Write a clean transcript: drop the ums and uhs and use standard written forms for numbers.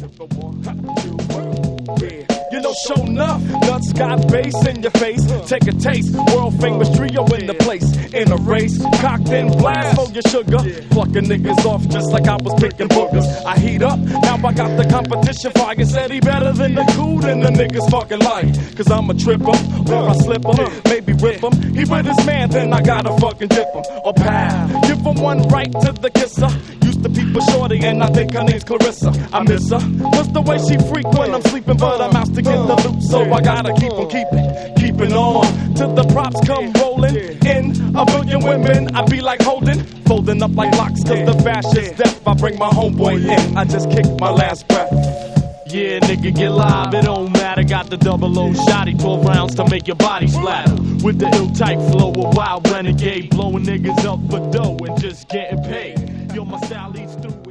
You know, show enough, nuts got bass in your face. Take a taste, world famous trio in the place. In a race, cocked and blast for your sugar. Plucking niggas off just like I was picking boogers. I heat up, now I got the competition fire. Said he better than the cool than the niggas fucking like. Cause I'm a tripper, or I slip him, maybe rip him. He with his man, then I gotta fucking dip him. Or pal, give him one right to the kisser. Used to peep a shorty and I think her name's Clarissa. I miss her, cause the way she freak when I'm sleeping. But I'm out to get the loot, so I gotta keep on keeping on. Till the props come rolling in. A billion women, I be like holding, folding up like locks. Cause the fashion death, I bring my homeboy in. I just kick my last breath. Yeah, nigga, get live, it don't matter. Got the 00 shotty, 12 rounds to make your body splatter. With the ill type flow, a wild renegade, blowing niggas up for dough and just getting paid. Yo, my style leads through.